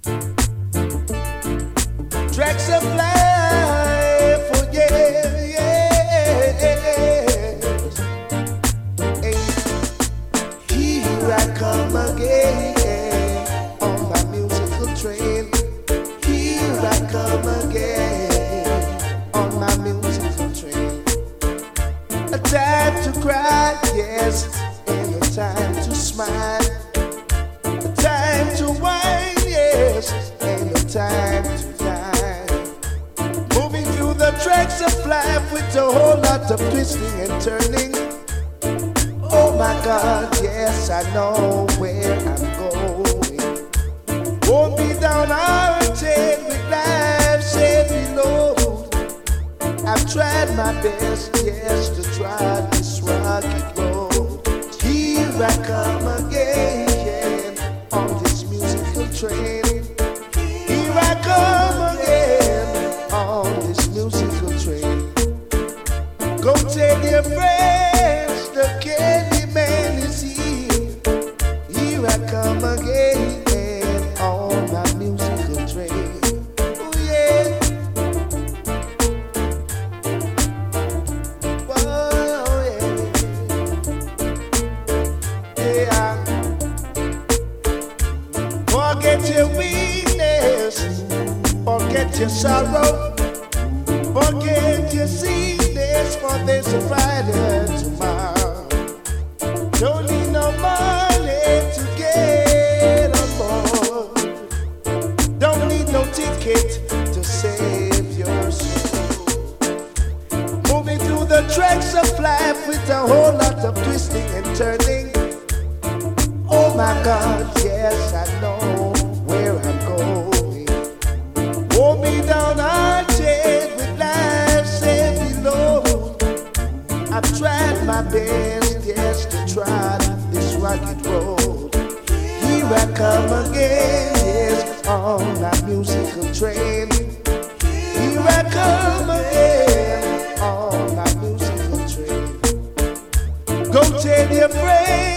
Tracks of life, oh yeah, yeah. Hey, here I come again on my musical train. Here I come again on my musical train. A time to cry, yes, and a time to smile. A time to whine, yes, and a time to die. Moving through the tracks of life with a whole lot of twisting and turning. Oh my God, yes, I know where I'm going. Won't be downhearted with life's heavy load. I've tried my best, yes, to try this rugged road. Here I come again on this musical train. Here I come again on this musical train. Go tell your friends the candy man is here. Here I come again on my musical train. Oh yeah. Oh yeah. Yeah. Forget your weakness, forget your sorrow, forget your sickness, for there's a brighter tomorrow. Don't need no money to get on board. Don't need no ticket to save your soul. Moving through the tracks of life with a whole lot of twisting and turning. Oh my God, yes, I know where I'm going. Won't be downhearted with life's heavy load. I've tried my best, yes, to try this rugged road. Here I come again, yes, on my musical train. Here I come again on my musical train. Go tell your friends